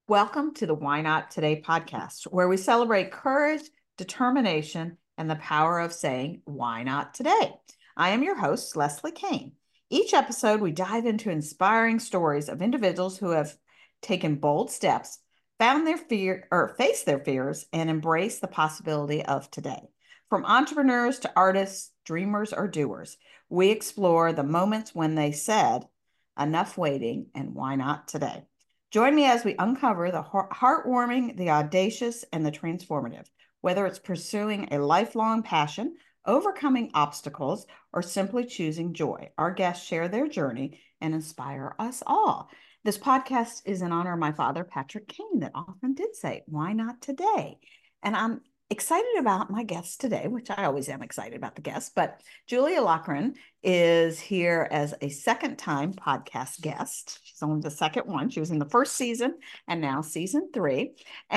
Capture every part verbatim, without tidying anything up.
Welcome to the Why Not Today podcast, where we celebrate courage, determination, and the power of saying, why not today? I am your host, Leslie Kane. Each episode, we dive into inspiring stories of individuals who have taken bold steps, found their fear or faced their fears, and embraced the possibility of today. From entrepreneurs to artists, dreamers, or doers, we explore the moments when they said, enough waiting, and why not today? Join me as we uncover the heartwarming, the audacious, and the transformative, whether it's pursuing a lifelong passion, overcoming obstacles, or simply choosing joy. Our guests share their journey and inspire us all. This podcast is in honor of my father, Patrick Kane, that often did say, why not today? And I'm excited about my guest today, which I always am excited about the guests, but Julia Loughran is here as a second time podcast guest. She's only the second one. She was in the first season and now season three.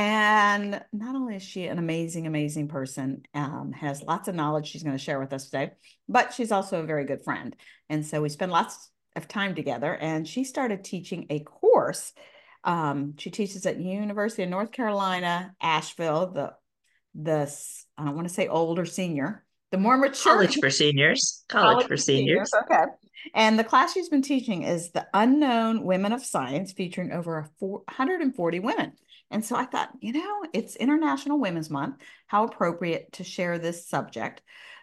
And not only is she an amazing, amazing person, um, has lots of knowledge she's going to share with us today, but she's also a very good friend. And so we spend lots of time together, and she started teaching a course. Um, she teaches at University of North Carolina, Asheville, the the, I don't want to say old or senior, the more mature College for seniors. College college for for seniors. seniors. Okay. And the class she's been teaching is The Unknown Women of Science, featuring over one hundred forty women. And so I thought, you know, it's International Women's Month. How appropriate to share this subject.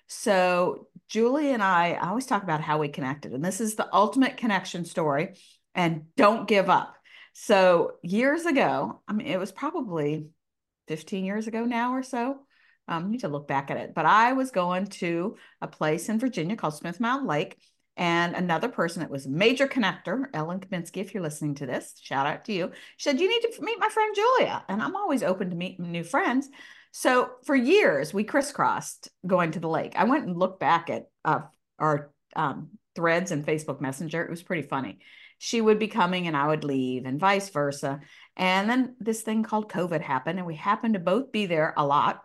So Julie and I, I always talk about how we connected, and this is the ultimate connection story. And don't give up. So years ago, I mean, it was probably fifteen years ago now or so. Um, I need to look back at it. But I was going to a place in Virginia called Smith Mountain Lake, and another person that was a major connector, Ellen Kaminsky, if you're listening to this, shout out to you. She said, you need to meet my friend Julia. And I'm always open to meet new friends. So for years, we crisscrossed going to the lake. I went and looked back at uh, our um, threads and Facebook Messenger. It was pretty funny. She would be coming and I would leave, and vice versa. And then this thing called COVID happened, and we happened to both be there a lot.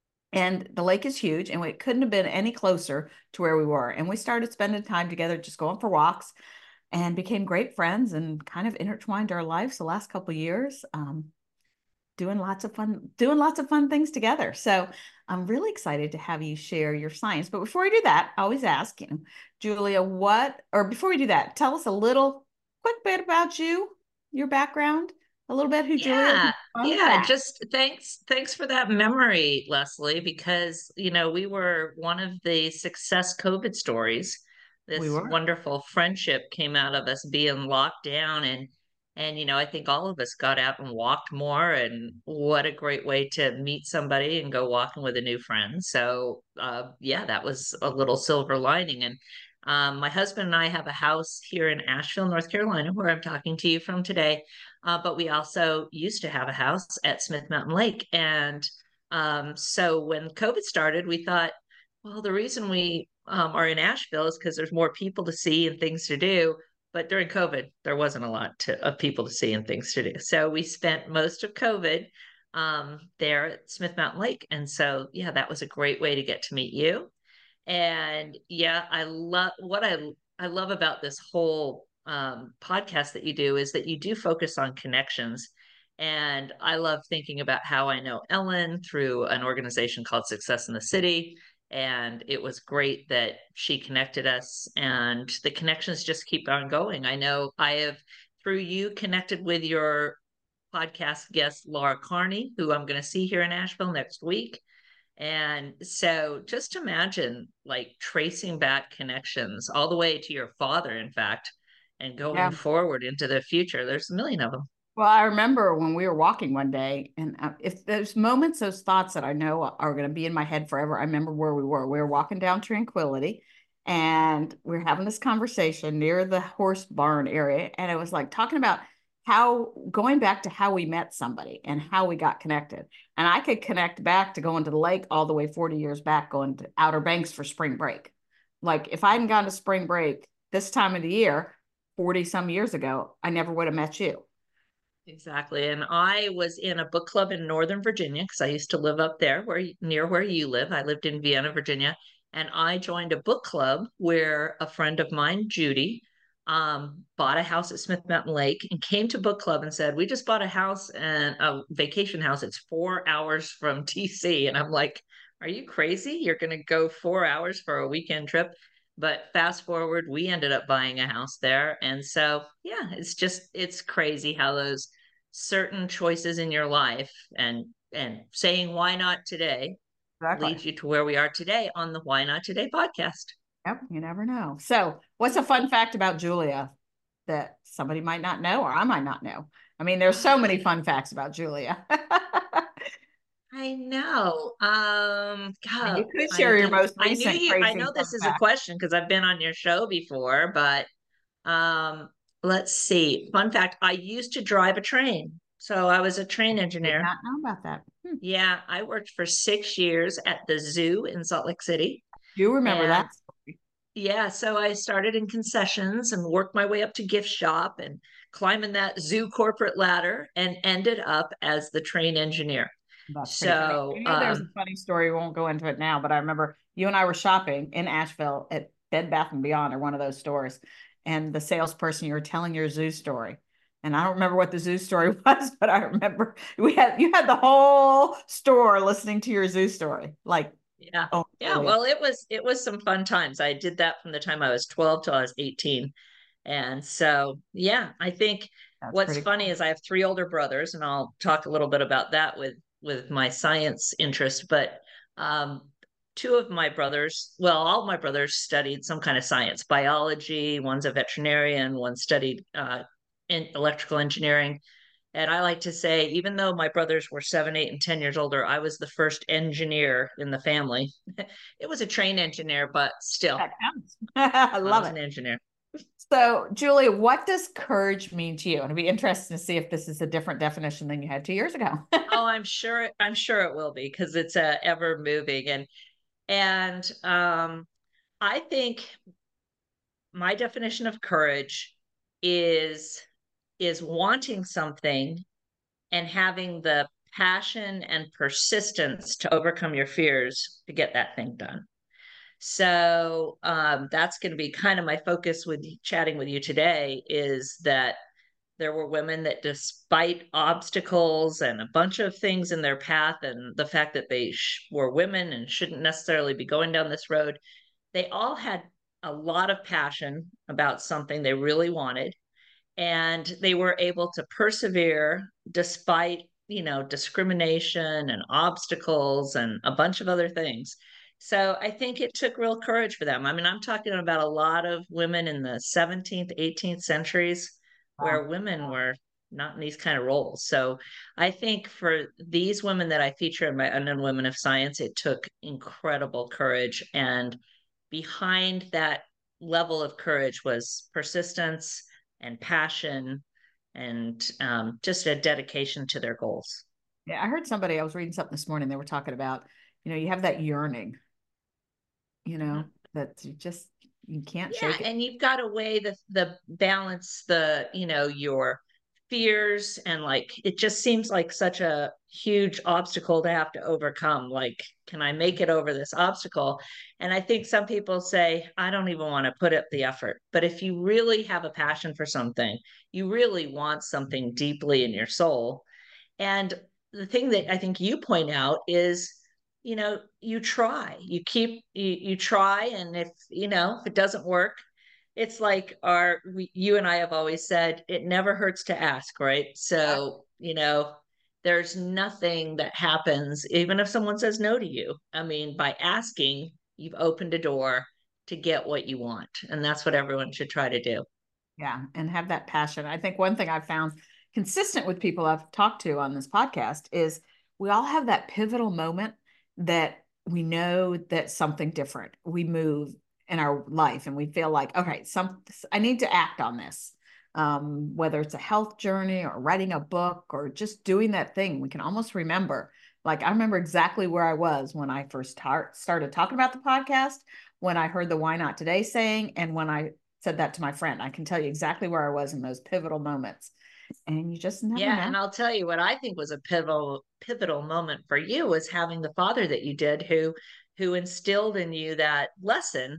And the lake is huge, and we couldn't have been any closer to where we were. And we started spending time together, just going for walks, and became great friends and kind of intertwined our lives the last couple of years, um, doing lots of fun, doing lots of fun things together. So I'm really excited to have you share your science. But before we do that, I always ask you, Julia, what, or before we do that, tell us a little quick bit about you, your background, a little bit who Julia is. Yeah. Fun Yeah. fact. Just thanks. Thanks for that memory, Leslie, because, you know, we were one of the success COVID stories. We This were. wonderful friendship came out of us being locked down, and and you know, I think all of us got out and walked more, and what a great way to meet somebody and go walking with a new friend. So uh yeah, that was a little silver lining. And um my husband and I have a house here in Asheville, North Carolina, where I'm talking to you from today. Uh, but we also used to have a house at Smith Mountain Lake. And um, so when COVID started, we thought, well, the reason we um, are in Asheville is because there's more people to see and things to do. But during COVID, there wasn't a lot to, of people to see and things to do. So we spent most of COVID um, there at Smith Mountain Lake. And so, yeah, that was a great way to get to meet you. And yeah, I love what I I love about this whole um, podcast that you do is that you do focus on connections. And I love thinking about how I know Ellen through an organization called Success in the City. And it was great that she connected us, and the connections just keep on going. I know I have, through you, connected with your podcast guest, Laura Carney, who I'm going to see here in Asheville next week. And so just imagine like tracing back connections all the way to your father, in fact, and going Yeah. forward into the future. There's a million of them. Well, I remember when we were walking one day, and uh, if there's moments, those thoughts that I know are going to be in my head forever. I remember where we were. We were walking down Tranquility, and we were having this conversation near the horse barn area. And it was like talking about how going back to how we met somebody and how we got connected. And I could connect back to going to the lake all the way forty years back, going to Outer Banks for spring break. Like if I hadn't gone to spring break this time of the year, forty some years ago, I never would have met you. Exactly. And I was in a book club in Northern Virginia because I used to live up there where near where you live. I lived in Vienna, Virginia, and I joined a book club where a friend of mine, Judy, um, bought a house at Smith Mountain Lake and came to book club and said, we just bought a house and a vacation house. It's four hours from D C. And I'm like, are you crazy? You're going to go four hours for a weekend trip? But fast forward, we ended up buying a house there. And so, yeah, it's just, it's crazy how those certain choices in your life and, and saying, why not today, Exactly. leads you to where we are today on the Why Not Today podcast. Yep, you never know. So, what's a fun fact about Julia that somebody might not know, or I might not know? I mean, there's so many fun facts about Julia. I know. Um, And God, you could I share your did. most I knew recent you. I crazy know fun this is a fact. question because I've been on your show before, but um, let's see. Fun fact: I used to drive a train, so I was a train Did engineer. not know about that. Hmm. Yeah, I worked for six years at the zoo in Salt Lake City, Do you remember and that story? yeah, so I started in concessions and worked my way up to gift shop and climbing that zoo corporate ladder and ended up as the train engineer. That's pretty funny. So, You know, there's a um, funny story. We won't go into it now, but I remember you and I were shopping in Asheville at Bed Bath and Beyond or one of those stores, and the salesperson, you were telling your zoo story. And I don't remember what the zoo story was, but I remember we had you had the whole store listening to your zoo story. Like, yeah. oh, Yeah, Julia, well, it was it was some fun times. I did that from the time I was twelve till I was eighteen. And so, yeah, I think that's what's pretty funny cool. is I have three older brothers, and I'll talk a little bit about that with with my science interest. But um, two of my brothers, well, all my brothers studied some kind of science, biology. One's a veterinarian. One studied uh, in electrical engineering. And I like to say, even though my brothers were seven, eight, and ten years older, I was the first engineer in the family. It was a train engineer, but still, That counts. I I love was it. an engineer. So, Julia, what does courage mean to you? And it'd be interesting to see if this is a different definition than you had two years ago. Oh, I'm sure. I'm sure it will be because it's uh, ever moving, and and um, I think my definition of courage is is wanting something and having the passion and persistence to overcome your fears to get that thing done. So um, that's going to be kind of my focus with chatting with you today is that there were women that, despite obstacles and a bunch of things in their path, and the fact that they sh- were women and shouldn't necessarily be going down this road, they all had a lot of passion about something they really wanted. And they were able to persevere despite, you know, discrimination and obstacles and a bunch of other things. So I think it took real courage for them. I mean, I'm talking about a lot of women in the seventeenth, eighteenth centuries Wow. where women were not in these kind of roles. So I think for these women that I feature in my Unknown Women of Science, it took incredible courage. And behind that level of courage was persistence and passion and um, just a dedication to their goals. Yeah, I heard somebody, I was reading something this morning, they were talking about, you know, you have that yearning, you know, Mhm. that you just, you can't Yeah, shake it. and you've got to weigh the the balance, the you know your fears, and like it just seems like such a huge obstacle to have to overcome. Like, can I make it over this obstacle? And I think some people say, I don't even want to put up the effort. But if you really have a passion for something, you really want something deeply in your soul. And the thing that I think you point out is, you know, you try, you keep, you, you try. And if, you know, if it doesn't work, it's like our, we, you and I have always said, it never hurts to ask, right? So, you know, there's nothing that happens, even if someone says no to you. I mean, by asking, you've opened a door to get what you want. And that's what everyone should try to do. Yeah, and have that passion. I think one thing I've found consistent with people I've talked to on this podcast is we all have that pivotal moment that we know that something different. We move in our life and we feel like, okay, some I need to act on this. Um, whether it's a health journey or writing a book or just doing that thing, we can almost remember. Like I remember exactly where I was when I first tar- started talking about the podcast, when I heard the Why Not Today saying, and when I said that to my friend. I can tell you exactly where I was in those pivotal moments. And you just never Yeah, know. and I'll tell you what I think was a pivotal pivotal moment for you was having the father that you did who who instilled in you that lesson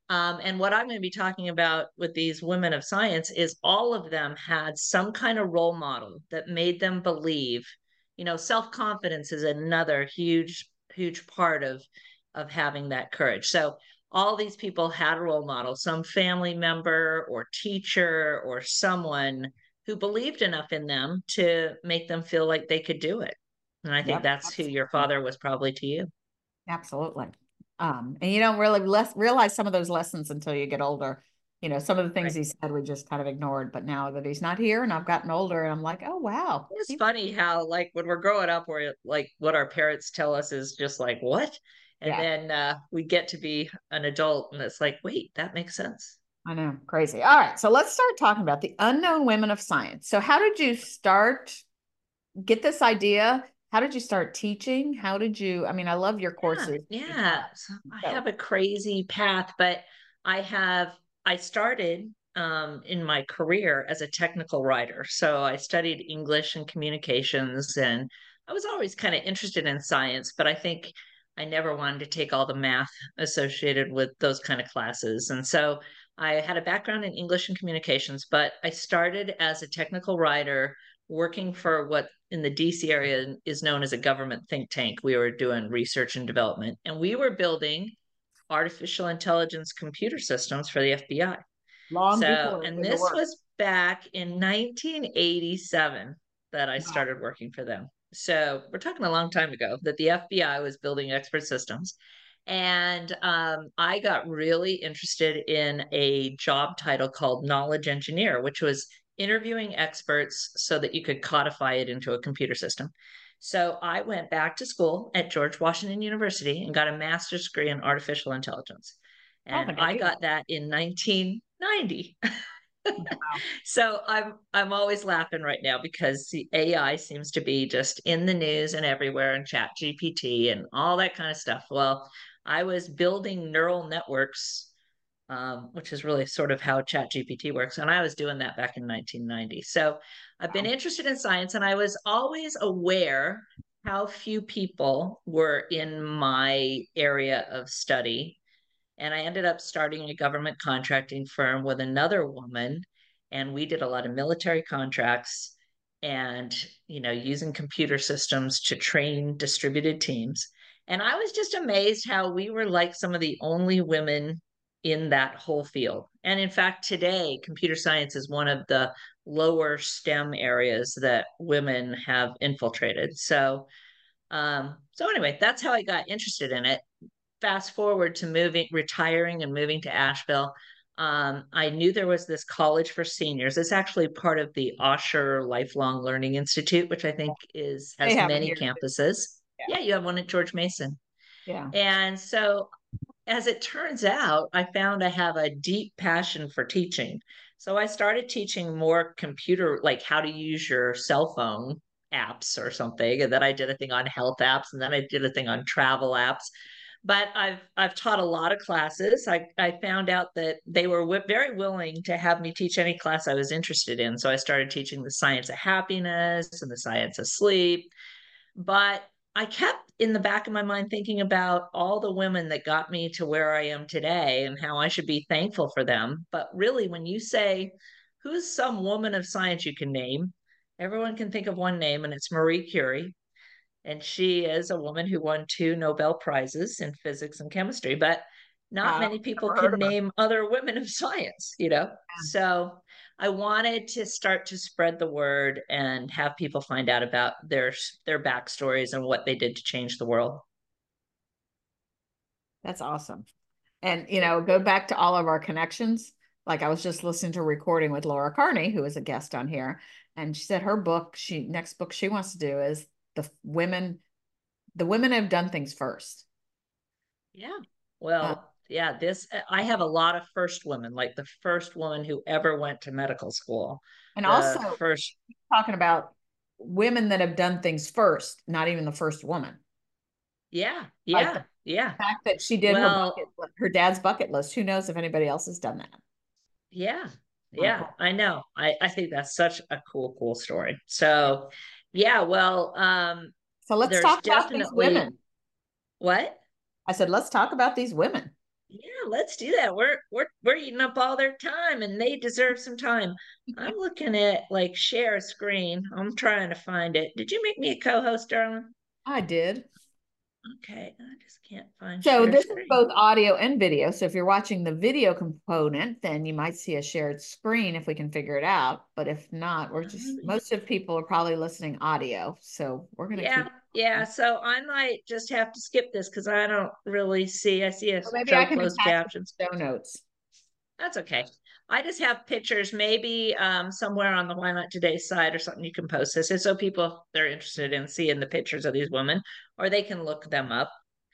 Um, and what I'm going to be talking about with these women of science is all of them had some kind of role model that made them believe, you know, self-confidence is another huge, huge part of of having that courage. So all these people had a role model, some family member or teacher or someone who believed enough in them to make them feel like they could do it. And I think Yep, that's who your absolutely. father was probably to you. Absolutely. Um, and you don't really less realize some of those lessons until you get older. You know, some of the things Right. he said we just kind of ignored, but now that he's not here and I've gotten older and I'm like, oh wow. It's He, funny how, like, when we're growing up, we're like, what our parents tell us is just like, what? And yeah, then uh, we get to be an adult, and it's like, wait, that makes sense. I know. Crazy. All right. So let's start talking about the unknown women of science. So how did you start, get this idea? How did you start teaching? How did you, I mean, I love your Yeah, courses. You yeah. taught. So I So have a crazy path, but I have, I started um, in my career as a technical writer. So I studied English and communications, and I was always kind of interested in science, but I think I never wanted to take all the math associated with those kind of classes. And so I had a background in English and communications, but I started as a technical writer working for what in the D C area is known as a government think tank. We were doing research and development, and we were building artificial intelligence computer systems for the F B I. long So, before it and was a this word. was back in nineteen eighty-seven that I Wow. started working for them. So, we're talking a long time ago that the F B I was building expert systems. And um, I got really interested in a job title called knowledge engineer, which was interviewing experts so that you could codify it into a computer system. So I went back to school at George Washington University and got a master's degree in artificial intelligence. I don't And think I I knew got that. that in nineteen ninety. Wow. So I'm I'm always laughing right now because the A I seems to be just in the news and everywhere, and Chat G P T and all that kind of stuff. Well, I was building neural networks, um, which is really sort of how Chat G P T works, and I was doing that back in nineteen ninety. So I've been Wow. interested in science, and I was always aware how few people were in my area of study, and I ended up starting a government contracting firm with another woman. And we did a lot of military contracts and, you know, using computer systems to train distributed teams. And I was just amazed how we were like some of the only women in that whole field. And in fact, today, computer science is one of the lower STEM areas that women have infiltrated. So, um, so anyway, that's how I got interested in it. Fast forward to moving, retiring and moving to Asheville, um, I knew there was this college for seniors. It's actually part of the Osher Lifelong Learning Institute, which I think is They has have it many here too. campuses. Yeah. Yeah, you have one at George Mason. Yeah. And so as it turns out, I found I have a deep passion for teaching. So I started teaching more computer, like how to use your cell phone apps or something. And then I did a thing on health apps, and then I did a thing on travel apps. But I've I've taught a lot of classes. I, I found out that they were w- very willing to have me teach any class I was interested in. So I started teaching the science of happiness and the science of sleep, but I kept in the back of my mind thinking about all the women that got me to where I am today and how I should be thankful for them. But really, when you say, who's some woman of science you can name, everyone can think of one name, and it's Marie Curie. And she is a woman who won two Nobel Prizes in physics and chemistry, but not Wow. many people Never heard can of her. name other women of science, you know? So I wanted to start to spread the word and have people find out about their their backstories and what they did to change the world. That's awesome. And, you know, go back to all of our connections. Like I was just listening to a recording with Laura Carney, who is a guest on here, and she said her book, she next book she wants to do is the women, the women have done things first. Yeah. Uh, Well, yeah, this I have a lot of first women, like the first woman who ever went to medical school, and also the first, talking about women that have done things first, not even the first woman. yeah, Like the yeah, yeah. fact that she did her bucket, Well, her dad's bucket list. Who knows if anybody else has done that? yeah, Like, yeah, I know. I, I think that's such a cool, cool story. So, yeah, well, um, so let's there's talk about these definitely women. what? I said, let's talk about these women. Yeah, let's do that. We're we're we're eating up all their time and they deserve some time. I'm looking at like share screen. I'm trying to find it. Did you make me a co-host, darling? I did. Okay, I just can't find So share this is screen. both audio and video. So if you're watching the video component, then you might see a shared screen if we can figure it out. But if not, we're just, Um, most of people are probably listening audio. So we're going to yeah, keep. yeah. So I might just have to skip this because I don't really see. I see a Or maybe I show can closed attach it captions. to show notes. That's okay. I just have pictures, maybe um, somewhere on the Why Not Today side or something you can post this. So people they're interested in seeing the pictures of these women, or they can look them up.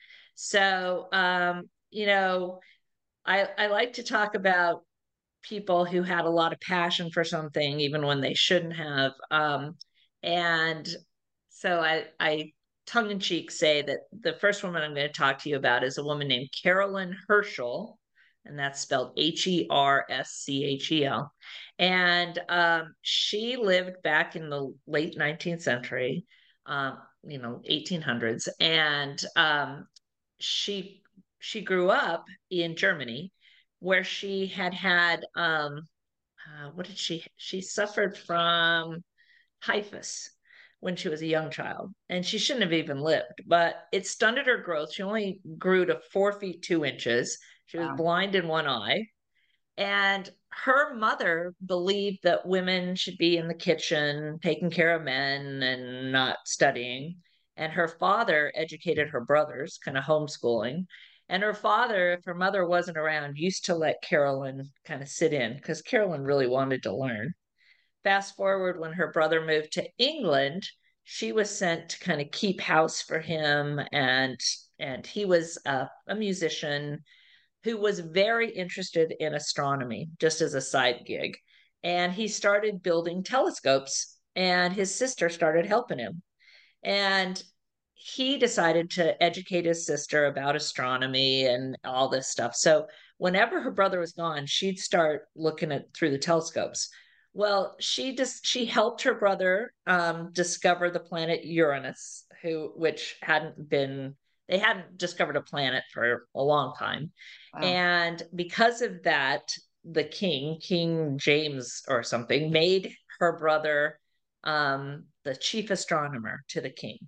So um, you know, I I like to talk about people who had a lot of passion for something, even when they shouldn't have. Um, and so I I tongue in cheek say that the first woman I'm going to talk to you about is a woman named Carolyn Herschel, and that's spelled H E R S C H E L. And um, she lived back in the late nineteenth century, um, you know, eighteen hundreds, and um, she she grew up in Germany, where she had had um, uh, what did she she suffered from typhus when she was a young child, and she shouldn't have even lived, but it stunted her growth. She only grew to four feet two inches. She was Wow. blind in one eye. And her mother believed that women should be in the kitchen, taking care of men and not studying. And her father educated her brothers, kind of homeschooling. And her father, if her mother wasn't around, used to let Carolyn kind of sit in because Carolyn really wanted to learn. Fast forward when her brother moved to England, she was sent to kind of keep house for him, and and he was a, a musician who was very interested in astronomy just as a side gig. And he started building telescopes, and his sister started helping him. And he decided to educate his sister about astronomy and all this stuff. So whenever her brother was gone, she'd start looking at through the telescopes. Well, she just she helped her brother um, discover the planet Uranus, who which hadn't been they hadn't discovered a planet for a long time. Wow. And because of that, the king, King James or something, made her brother um, the chief astronomer to the king.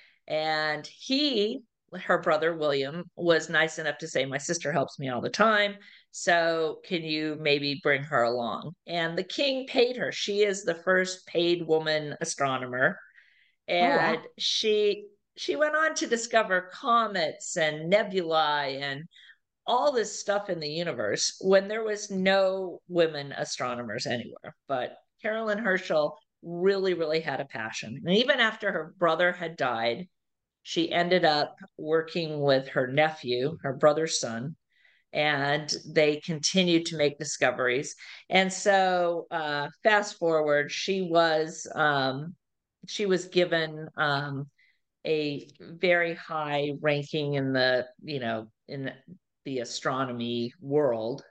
And he, her brother William, was nice enough to say, my sister helps me all the time. So can you maybe bring her along? And the king paid her. She is the first paid woman astronomer. Oh, wow. And she she went on to discover comets and nebulae and all this stuff in the universe when there was no women astronomers anywhere. But Carolyn Herschel really, really had a passion. And even after her brother had died, she ended up working with her nephew, her brother's son, and they continued to make discoveries. And so, uh, fast forward, she was um, she was given um, a very high ranking in the you know in the astronomy world.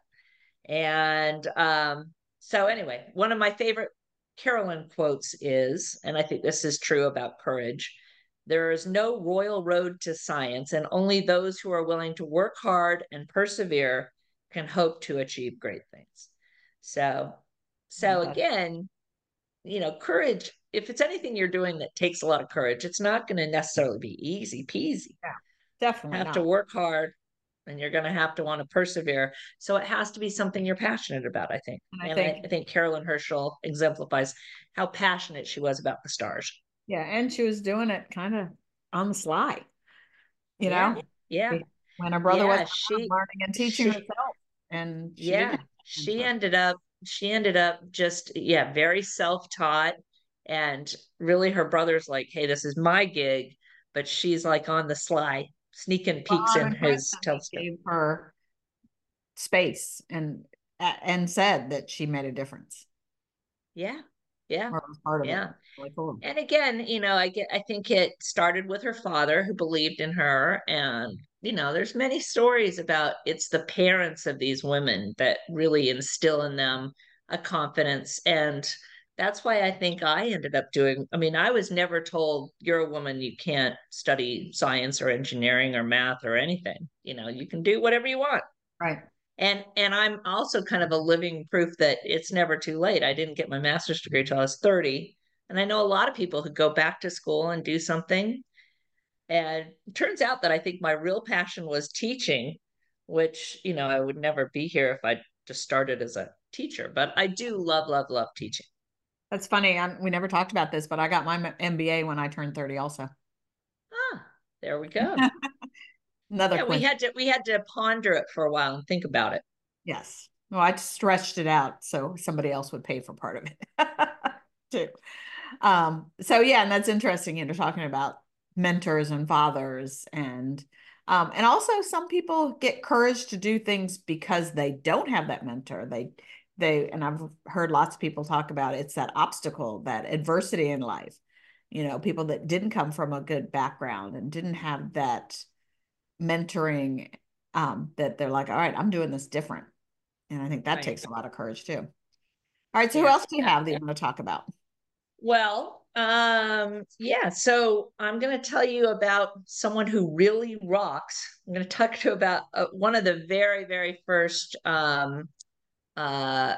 And um, so, anyway, one of my favorite Carolyn quotes is, and I think this is true about courage, there is no royal road to science, and only those who are willing to work hard and persevere can hope to achieve great things. So, so That, again, you know, courage, if it's anything you're doing that takes a lot of courage, it's not going to necessarily be easy peasy. yeah, definitely Have to not. work hard, and you're going to have to want to persevere. So it has to be something you're passionate about, I think. And I And I, think, I think Carolyn Herschel exemplifies how passionate she was about the stars. yeah, and she was doing it kind of on the sly, you Yeah, know, yeah, when her brother yeah. wasn't around, She, learning and teaching she, herself, and she didn't yeah, have a she mentor. ended up, she ended up just, yeah, very self-taught. And really, her brother's like, hey, this is my gig. But she's like on the sly, sneaking Well, peeks in Anna his Princeton, he telescope. gave her space and and said that she made a difference Yeah, yeah, or was part of it. yeah. Really cool. And again, you know, I get I think it started with her father who believed in her. And, you know, there's many stories about it's the parents of these women that really instill in them a confidence. And that's why I think I ended up doing, I mean, I was never told you're a woman, you can't study science or engineering or math or anything. You know, you can do whatever you want. Right. And and I'm also kind of a living proof that it's never too late. I didn't get my master's degree till I was thirty. And I know a lot of people who go back to school and do something. And it turns out that I think my real passion was teaching, which, you know, I would never be here if I just started as a teacher. But I do love, love, love teaching. That's funny. I, we never talked about this, but I got my M B A when I turned thirty also. Ah, there we go. Another Yeah, we coincidence. had to we had to ponder it for a while and think about it. Yes. Well, I stretched it out so somebody else would pay for part of it too. Um, so yeah, and that's interesting, you know, talking about mentors and fathers and um, and also some people get courage to do things because they don't have that mentor. They they and I've heard lots of people talk about it, it's that obstacle, that adversity in life. You know, people that didn't come from a good background and didn't have that mentoring, um, that they're like, all right, I'm doing this different. And I think that Right. takes a lot of courage too. All right, so who Yeah. else do you Yeah. have that you want to talk about? Well, um, yeah, so I'm going to tell you about someone who really rocks. I'm going to talk to you about uh, one of the very, very first um, uh,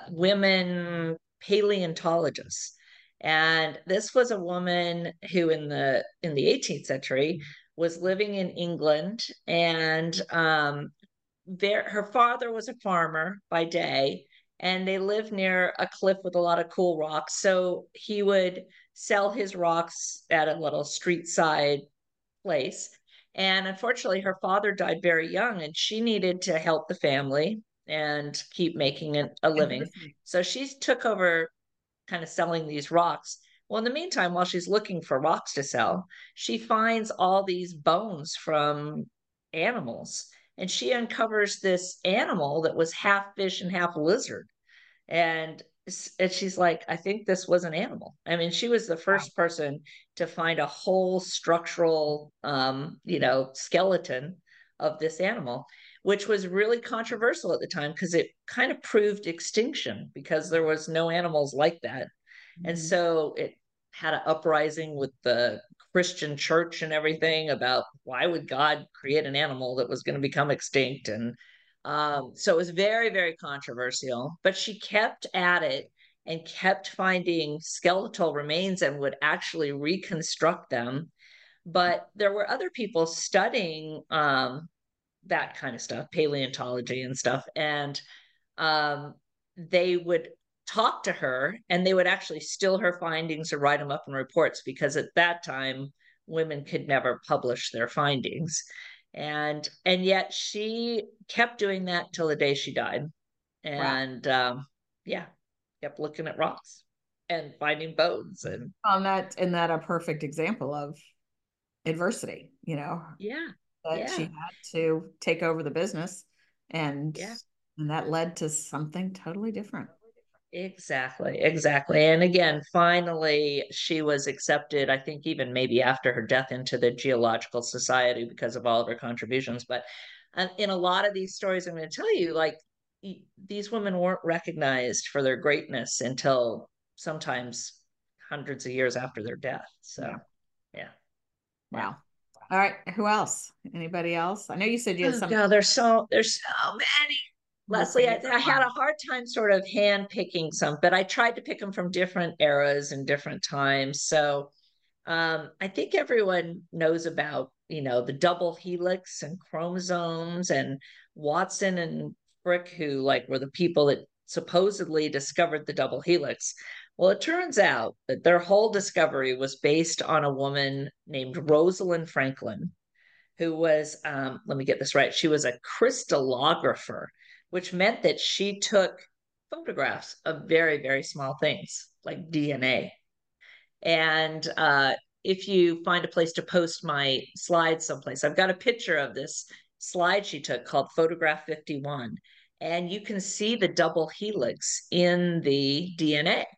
women paleontologists. And this was a woman who in the in the eighteenth century was living in England, and um, there her father was a farmer by day, and they lived near a cliff with a lot of cool rocks, so he would sell his rocks at a little street side place. And unfortunately her father died very young, and she needed to help the family and keep making an, a living, Adversity. so she took over kind of selling these rocks. Well, in the meantime, while she's looking for rocks to sell, she finds all these bones from animals, and she uncovers this animal that was half fish and half lizard. And, and she's like, I think this was an animal. I mean, she was the Wow. first person to find a whole structural, um, you know, skeleton of this animal, which was really controversial at the time because it kind of proved extinction because there was no animals like that. And Mhm. so it had an uprising with the Christian church and everything about why would God create an animal that was going to become extinct. And um, so it was very, very controversial, but she kept at it and kept finding skeletal remains and would actually reconstruct them. But there were other people studying um, that kind of stuff, paleontology and stuff. And um, they would talk to her and they would actually steal her findings or write them up in reports because at that time women could never publish their findings. And and yet she kept doing that till the day she died. Wow. And um, yeah, kept looking at rocks and finding bones. And On that, and that a perfect example of adversity, you know, yeah, that she yeah, had to take over the business and yeah. and that led to something totally different. Exactly, exactly. And again, finally, she was accepted, I think, even maybe after her death, into the Geological Society because of all of her contributions. But uh, in a lot of these stories I'm going to tell you, like these women weren't recognized for their greatness until sometimes hundreds of years after their death. So, Yeah. yeah, yeah. Wow. All right. Who else? Anybody else? I know you said you had Oh some God, there's so there's so many. your Leslie, I, favorite I had a one. hard time sort of hand picking some, but I tried to pick them from different eras and different times. So um, I think everyone knows about, you know, the double helix and chromosomes, and Watson and Crick, who like were the people that supposedly discovered the double helix. Well, it turns out that their whole discovery was based on a woman named Rosalind Franklin, who was, um, let me get this right, she was a crystallographer, which meant that she took photographs of very, very small things like D N A. And uh, if you find a place to post my slides someplace, I've got a picture of this slide she took called Photograph fifty-one. And you can see the double helix in the D N A.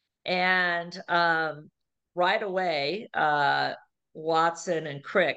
And um, right away, uh, Watson and Crick,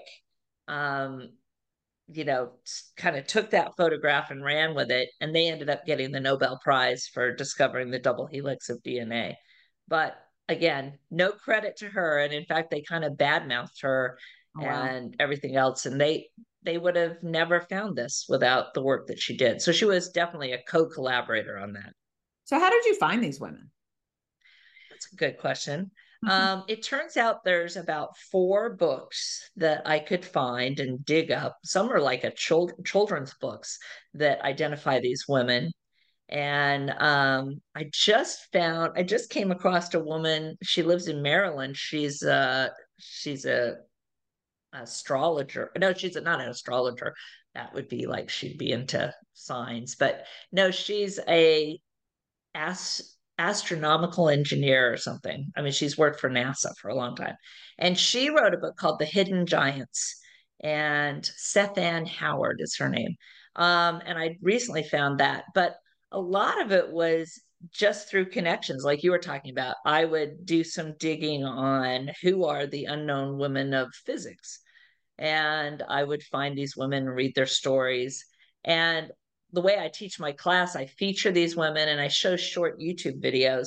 um, you know, kind of took that photograph and ran with it. And they ended up getting the Nobel Prize for discovering the double helix of D N A. But again, no credit to her. And in fact, they kind of badmouthed her Oh, wow. and everything else. And they they would have never found this without the work that she did. So she was definitely a co-collaborator on that. So how did you find these women? That's a good question. Um, it turns out there's about four books that I could find and dig up. Some are like a chil- children's books that identify these women. And um, I just found, I just came across a woman. She lives in Maryland. She's uh, she's a astrologer. No, she's not an astrologer. That would be like she'd be into signs. But no, she's a as astronomical engineer or something. I mean, she's worked for NASA for a long time. And she wrote a book called The Hidden Giants. And Seth Ann Howard is her name. Um, and I recently found that. But a lot of it was just through connections, like you were talking about. I would do some digging on who are the unknown women of physics. And I would find these women and read their stories. And the way I teach my class, I feature these women and I show short YouTube videos.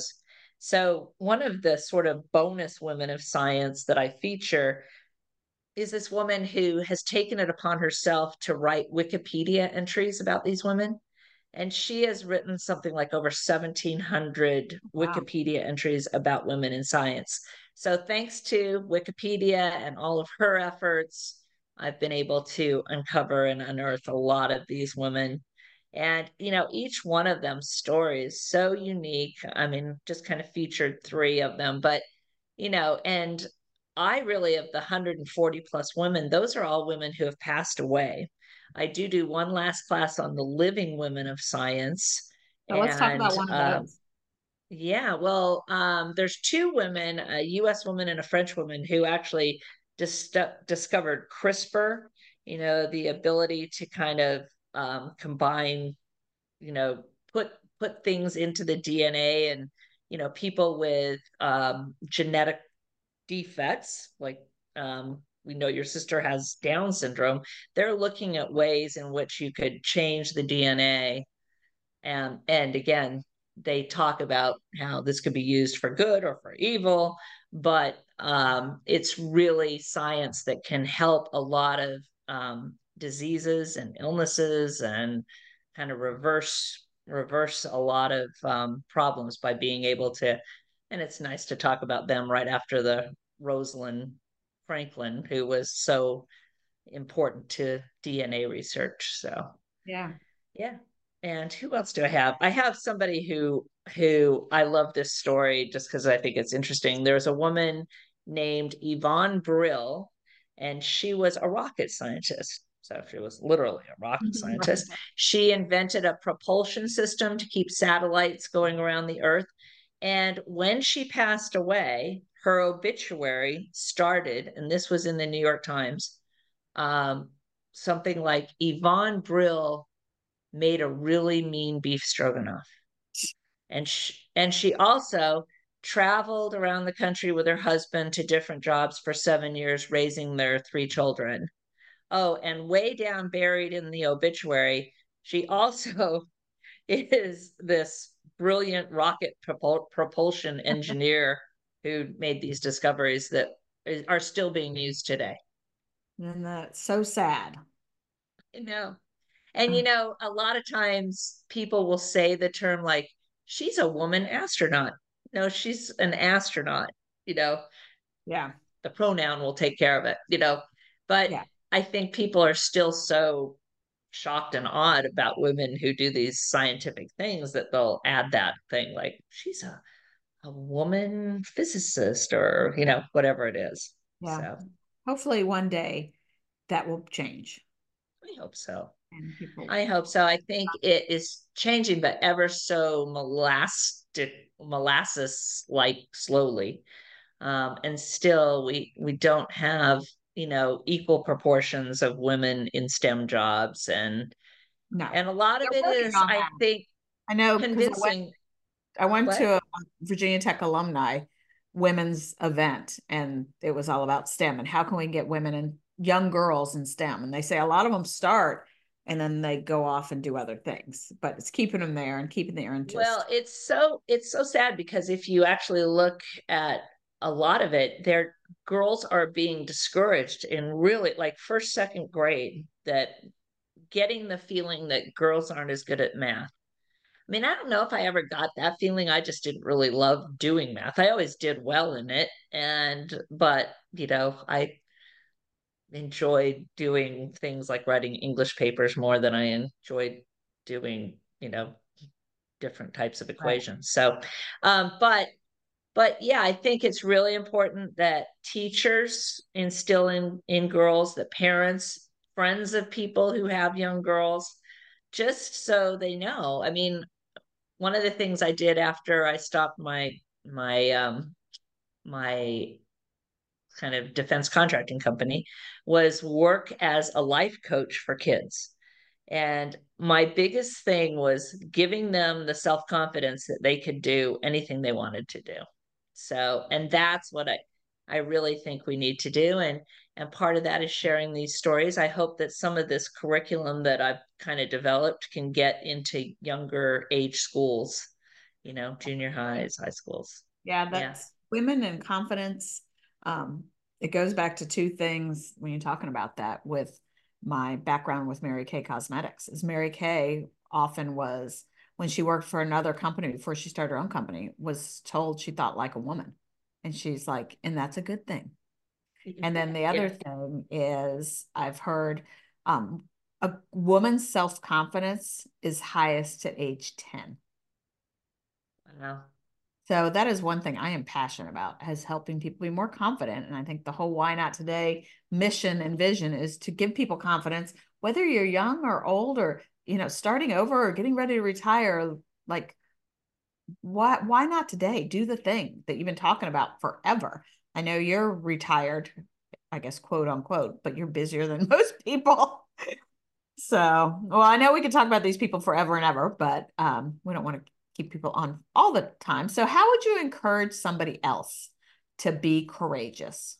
So, one of the sort of bonus women of science that I feature is this woman who has taken it upon herself to write Wikipedia entries about these women. And she has written something like over seventeen hundred Wow. Wikipedia entries about women in science. So, thanks to Wikipedia and all of her efforts, I've been able to uncover and unearth a lot of these women. And, you know, each one of them story is so unique. I mean, just kind of featured three of them, but, you know, and I really, of the one hundred forty plus women, those are all women who have passed away. I do do one last class on the living women of science. So let's talk And about one of um, those. yeah, well, um, there's two women, a U S woman and a French woman, who actually dis- discovered CRISPR, you know, the ability to kind of um, combine, you know, put put things into the D N A, and, you know, people with um, genetic defects, like um, we know your sister has Down syndrome. They're looking at ways in which you could change the D N A. And, and again, they talk about how this could be used for good or for evil, but um, it's really science that can help a lot of um, diseases and illnesses, and kind of reverse reverse a lot of um, problems by being able to. And it's nice to talk about them right after the Rosalind Franklin, who was so important to D N A research. So Yeah. yeah. And who else do I have? I have somebody who who I love this story just because I think it's interesting. There's a woman named Yvonne Brill, and she was a rocket scientist. So she was literally a rocket Right. scientist. She invented a propulsion system to keep satellites going around the Earth. And when she passed away, her obituary started, and this was in the New York Times, um, something like Yvonne Brill made a really mean beef stroganoff. And she, and she also traveled around the country with her husband to different jobs for seven years, raising their three children. Oh, and way down buried in the obituary, she also is this brilliant rocket propul- propulsion engineer who made these discoveries that are still being used today. And that's so sad. You know, And, you know, a lot of times people will say the term like, she's a woman astronaut. No, she's an astronaut, you know, Yeah. the pronoun will take care of it, you know. But Yeah. I think people are still so shocked and awed about women who do these scientific things that they'll add that thing like, she's a, a woman physicist, or, you know, whatever it is. Yeah. So Hopefully one day that will change I hope so. and people. I hope so. I think it is changing, but ever so molastic, molasses like slowly. Um, and still, we we don't have, you know, equal proportions of women in STEM jobs, and No. and a lot of They're it working is, on I that. think, I know because I went convincing. I went What? to a Virginia Tech alumni women's event, and it was all about STEM and how can we get women and young girls in STEM. And they say a lot of them start and then they go off and do other things, but it's keeping them there and keeping their Well, interest. it's so it's so sad because if you actually look at a lot of it, their girls are being discouraged in really like first, second grade, that getting the feeling that girls aren't as good at math. I mean, I don't know if I ever got that feeling. I just didn't really love doing math. I always did well in it. And, but, you know, I enjoyed doing things like writing English papers more than I enjoyed doing, you know, different types of Right. equations. So, um, but, but yeah, I think it's really important that teachers instill in, in girls, that parents, friends of people who have young girls, just so they know. I mean, one of the things I did after I stopped my my um my kind of defense contracting company was work as a life coach for kids. And my biggest thing was giving them the self-confidence that they could do anything they wanted to do. So, and that's what I I really think we need to do. And and part of that is sharing these stories. I hope that some of this curriculum that I've kind of developed can get into younger age schools, you know, junior highs, high schools. Yeah, Yeah. that's women and confidence. Um, it goes back to two things when you're talking about that with my background with Mary Kay Cosmetics. Is Mary Kay often was, when she worked for another company before she started her own company, was told she thought like a woman. And she's like, and that's a good thing. And then the other Yeah. thing is I've heard um, a woman's self-confidence is highest at age ten. Wow. So that is one thing I am passionate about, is helping people be more confident. And I think the whole Why Not Today mission and vision is to give people confidence, whether you're young or old or, you know, starting over or getting ready to retire. Like, why, why not today? Do the thing that you've been talking about forever. I know you're retired, I guess, quote unquote, but you're busier than most people. So, well, I know we could talk about these people forever and ever, but um, we don't want to keep people on all the time. So, how would you encourage somebody else to be courageous?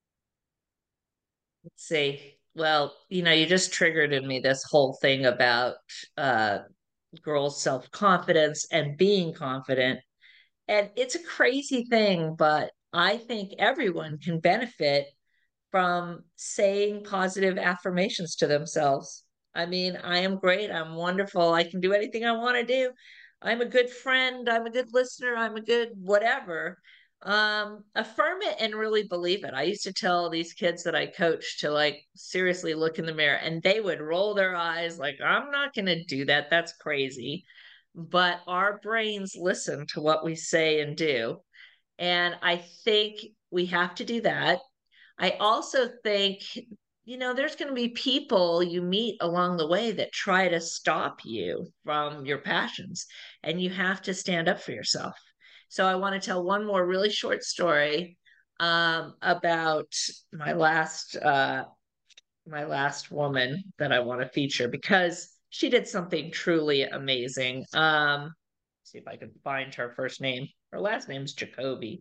Let's see. Well, you know, you just triggered in me this whole thing about uh girls' self-confidence and being confident. And it's a crazy thing, but I think everyone can benefit from saying positive affirmations to themselves. I mean, I am great. I'm wonderful. I can do anything I want to do. I'm a good friend. I'm a good listener. I'm a good whatever. Um, affirm it and really believe it. I used to tell these kids that I coached to like seriously look in the mirror, and they would roll their eyes like, I'm not going to do that. That's crazy. But our brains listen to what we say and do. And I think we have to do that. I also think, you know, there's going to be people you meet along the way that try to stop you from your passions, and you have to stand up for yourself. So I want to tell one more really short story um, about my last uh, my last woman that I want to feature, because she did something truly amazing. Um, see if I can find her first name. Her last name's Jacoby.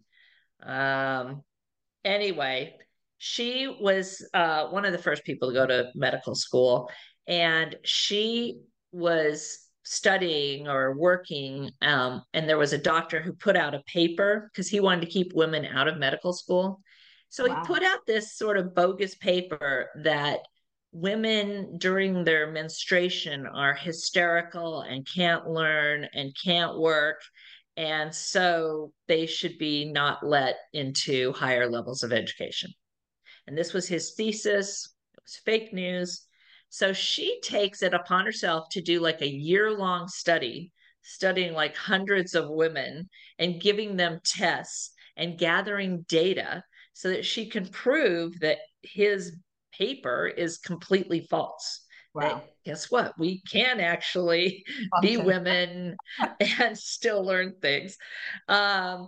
Um, anyway, she was uh, one of the first people to go to medical school, and she was studying or working. Um, and there was a doctor who put out a paper because he wanted to keep women out of medical school. So he Wow. put out this sort of bogus paper that women during their menstruation are hysterical and can't learn and can't work, and so they should be not let into higher levels of education. And this was his thesis. It was fake news. So she takes it upon herself to do like a year long study, studying like hundreds of women and giving them tests and gathering data so that she can prove that his paper is completely false. That Wow. guess what? We can actually be Function. women and still learn things. Um,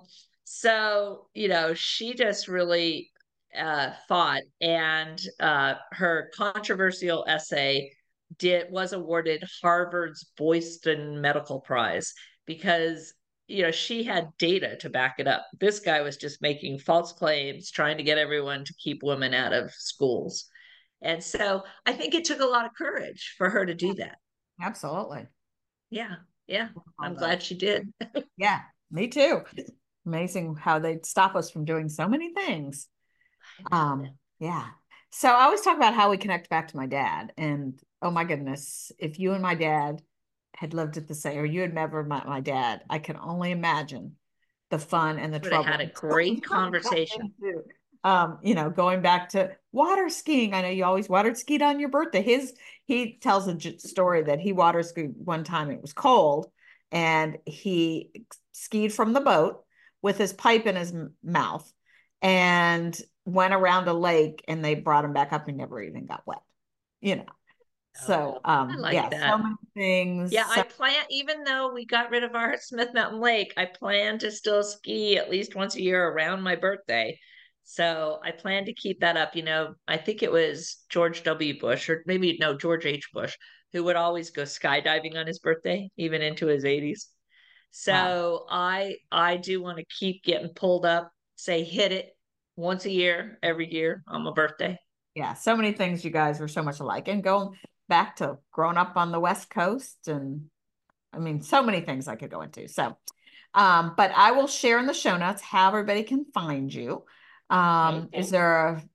so, you know, she just really uh, fought, and uh, her controversial essay did was awarded Harvard's Boylston Medical Prize, because you know she had data to back it up. This guy was just making false claims, trying to get everyone to keep women out of schools. And so I think it took a lot of courage for her to do that. Absolutely. Yeah, yeah. All I'm those. glad she did. Yeah, me too. Amazing how they stop us from doing so many things. I know. Um, yeah. So I always talk about how we connect back to my dad. And oh my goodness, if you and my dad had lived at the same, or you had never met my dad, I can only imagine the fun and the Would have trouble had a great conversation. um, you know, going back to water skiing. I know you always water skied on your birthday. His he tells a story that he water skied one time. It was cold, and he skied from the boat with his pipe in his mouth, and went around a lake. And they brought him back up. And never even got wet. You know. Oh, So, I um, like yeah, so that. many things. Yeah, So I plan, even though we got rid of our Smith Mountain Lake, I plan to still ski at least once a year around my birthday. So I plan to keep that up. You know, I think it was George W. Bush, or maybe no, George H. Bush, who would always go skydiving on his birthday, even into his eighties. wow. So I I do want to keep getting pulled up, say hit it once a year, every year on my birthday. Yeah, so many things you guys are so much alike. And going back to growing up on the West Coast, and I mean, so many things I could go into. So, um, but I will share in the show notes how everybody can find you. Um, is there a,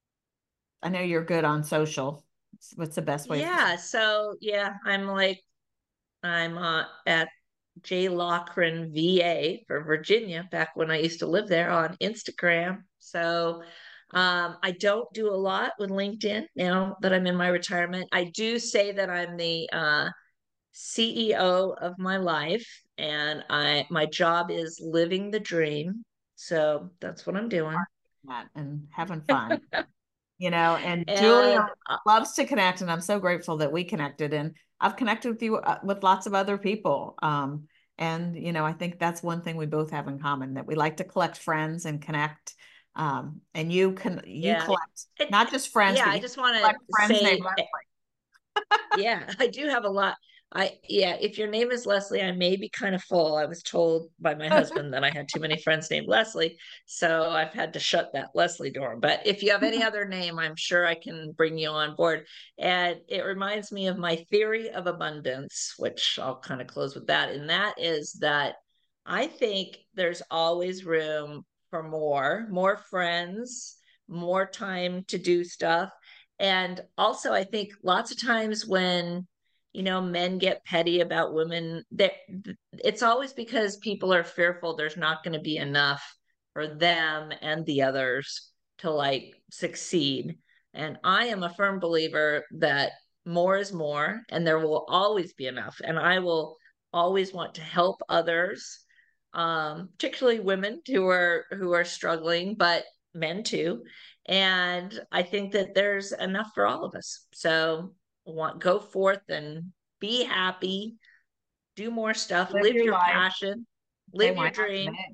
I know you're good on social. What's the best way for Yeah, so yeah, I'm like I'm uh, at J Lochran V A for Virginia back when I used to live there on Instagram. So um, I don't do a lot with LinkedIn now that I'm in my retirement. I do say that I'm the uh, C E O of my life, and I my job is living the dream. So that's what I'm doing. that and having fun? You know, and Julia And uh, loves to connect, and I'm so grateful that we connected. And I've connected with you uh, with lots of other people. Um, and you know, I think that's one thing we both have in common, that we like to collect friends and connect. Um, and you can you yeah, collect it, not just friends, yeah, but I you just want collect to friends named say Leslie. yeah, I do have a lot. I yeah, if your name is Leslie, I may be kind of full. I was told by my husband that I had too many friends named Leslie, so I've had to shut that Leslie door. But if you have any other name, I'm sure I can bring you on board. And it reminds me of my theory of abundance, which I'll kind of close with that. And that is that I think there's always room for more, more friends, more time to do stuff. And also, I think lots of times when, you know, men get petty about women, that it's always because people are fearful there's not going to be enough for them and the others to like succeed. And I am a firm believer that more is more, and there will always be enough. And I will always want to help others, um, particularly women who are who are struggling, but men too. And I think that there's enough for all of us. So want go forth and be happy, do more stuff, Live live your your life. passion, Say live why your not dream. today?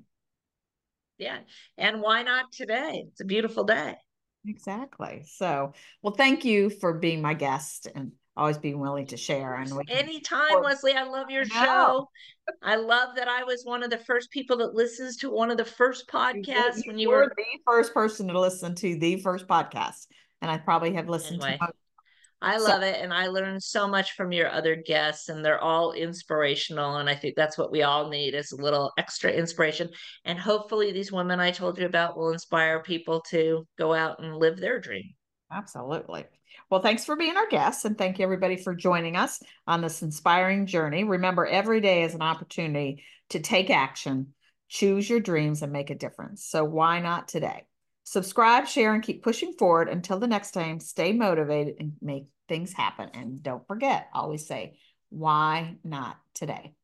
Yeah. And why not today? It's a beautiful day. Exactly. So, well, thank you for being my guest and always being willing to share. And we can, Anytime, or, Leslie. I love your I know. show. I love that I was one of the first people that listens to one of the first You were, podcasts you when you were were. the first person to listen to the first podcast, and I probably have listened to Anyway, most. I So, love it. And I learned so much from your other guests, and they're all inspirational. And I think that's what we all need is a little extra inspiration. And hopefully, these women I told you about will inspire people to go out and live their dream. absolutely. Well, thanks for being our guest, and thank you everybody for joining us on this inspiring journey. Remember, every day is an opportunity to take action, choose your dreams, and make a difference. So, why not today? Subscribe, share, and keep pushing forward. Until the next time, stay motivated and make things happen. And don't forget, always say, why not today?